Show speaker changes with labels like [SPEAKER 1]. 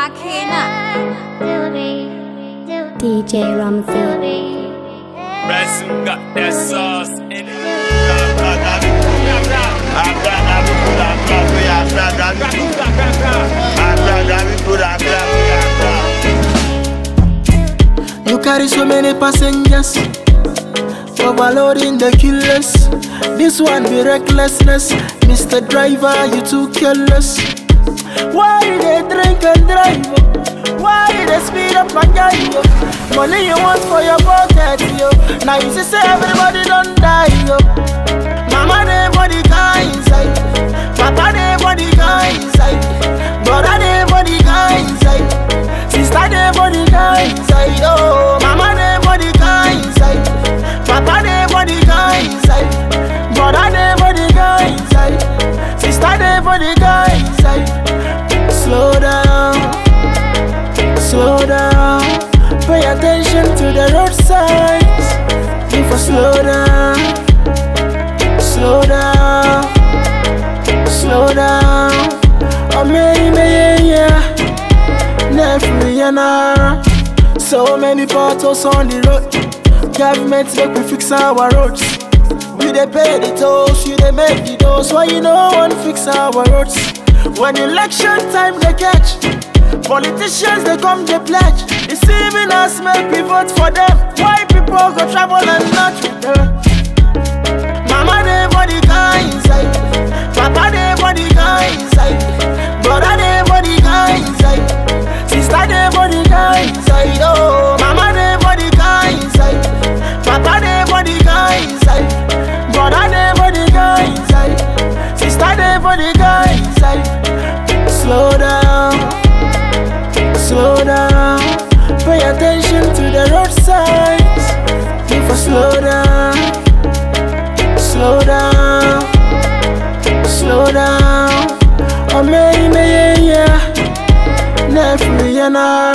[SPEAKER 1] DJ Ramsey.
[SPEAKER 2] Resin got that sauce in it.
[SPEAKER 3] You carry so many passengers, overloading the killers. This one be recklessness. Mr. Driver, you too careless. Why you they drink and drive? Why you they speed up and drive? Money you want for your pocket, yo. Now you say everybody don't die, yo. Mama they for the guy inside, Papa they for the guy inside, brother they for the guy inside, sister they for the guy inside, oh. Mama they for the guy inside, Papa they for the guy inside, brother they for the guy inside, sister they for the guy inside. Slow down, slow down. Pay attention to the road signs. If I slow down, slow down, slow down. Oh yeah. So many potholes on the road. Government make we fix our roads. We dey pay the tolls, you dey make the doors. Why you no one fix our roads? When election time they catch, politicians they come they pledge, deceiving us make we vote for them. Why people go travel and not return? Mama they for the guy inside, Papa they for the guy inside, brother they for the guy inside, sister they for the guy inside, oh. Mama they for the guy inside, Papa they for the guy inside, brother they for the guy inside, sister they for the guy inside. Slow down, slow down. Pay attention to the road signs. If I slow down, slow down, slow down. Oh yeah. Never